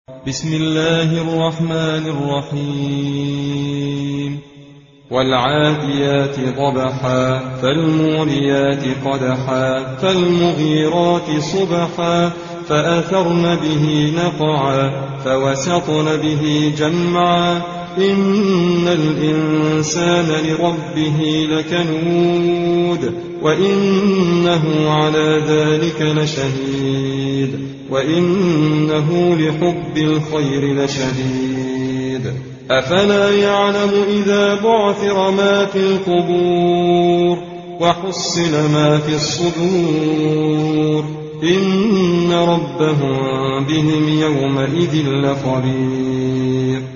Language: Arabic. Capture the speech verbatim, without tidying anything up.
بسم الله الرحمن الرحيم والعاديات ضبحا فالموريات قدحا فالمغيرات صبحا فأثرن به نقعا فوسطن به جمعا إن الإنسان لربه لكنود وإنه على ذلك لشهيد وإنه لحب الخير لشديد أفلا يعلم إذا بعثر ما في القبور وحصل ما في الصدور إن ربهم بهم يومئذ لخبير